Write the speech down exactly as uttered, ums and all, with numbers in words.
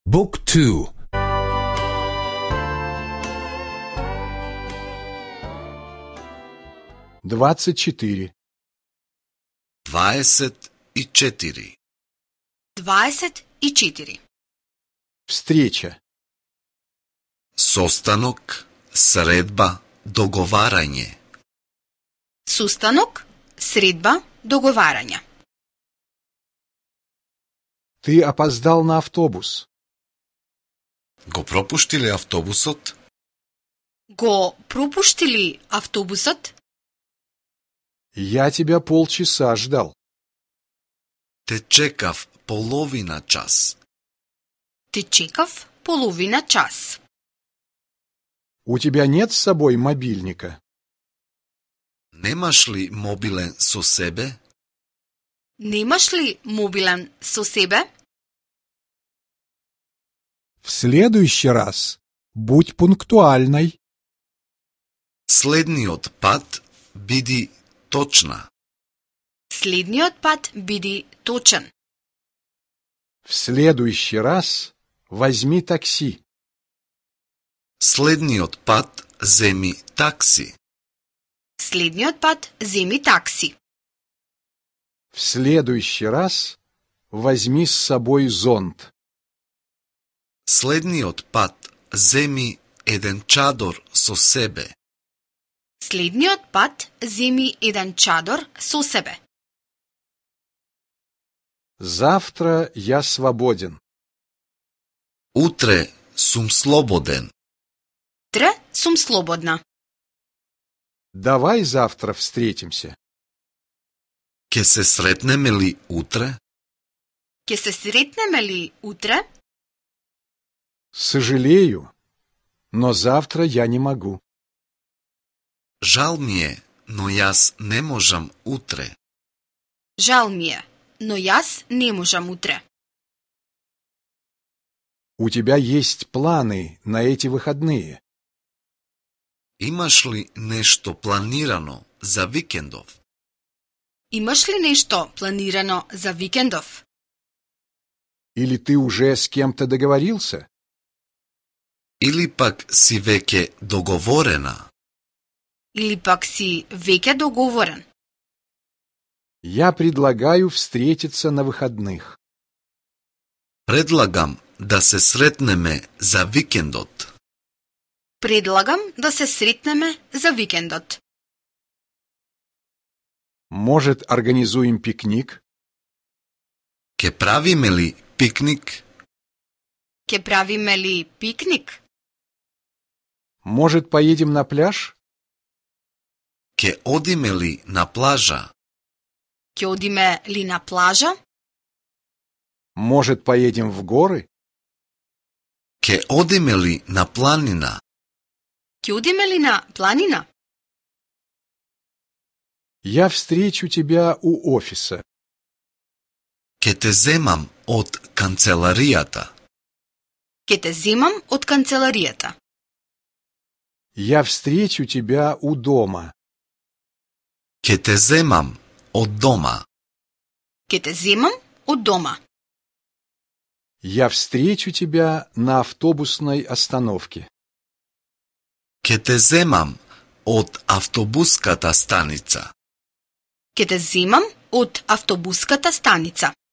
Book two. Двадцать четыре. Двадесет и четири. Двадесет и четири. Встреча. Состанок, средба, договарање. Сустанок, средба, договарање. Ты опоздал на автобус. Го пропушти ли автобусот? Го пропушти ли автобусот? Я тебя полчаса ждал. Те чекав половина час. Те чекав половина час. У тебя нет с собой мобильника? Немаш ли мобилен со себе? Немаш ли мобилен со себе? В следующий раз будь пунктуальной. Следниот пат биди точна. Следниот пат биди точен. В следующий раз возьми такси. Следниот пат земи такси. Следниот пат земи такси. В следующий раз возьми с собой зонт. Следниот пат земи еден чадор со себе. Следниот пат земи еден чадор со себе. Завтра я свободен. Утре сум слободен. Утре сум слободна. Давай завтра встретимся. Ке се сретнеме ли утре? Ке се сретнеме ли утре? Сожалею, но завтра я не могу. Жал ми е, но јас не можам утре. Жал ми е, но јас не можам утре. У тебя есть планы на эти выходные? Имаш ли нешто планирано за викендов? Имаш ли нешто планирано за викендов? Или ты уже с кем-то договорился? Или пак си веќе договорена? Или пак си веќе договорен? Я предлагаю встретиться на выходных. Предлагам да се сретнеме за викендот. Предлагам да се сретнеме за викендот. Может, организуем пикник? Ке правиме ли пикник? Ке правиме ли пикник? Может, поедем на пляж? Ке одиме ли на плажа? Ке одиме ли на плажа? Может, поедем в горы? Ке одиме ли на планина? Ке одиме ли на планина? Я встречу тебя у офиса. Ке те земам од канцеларијата. Ке те земам од канцеларијата. Я встречу тебя у дома. Ке те земам од дома. Ке те земам од дома. Я встречу тебя на автобусной остановке. Ке те земам од автобуската станица. Ке те земам од автобуската станица.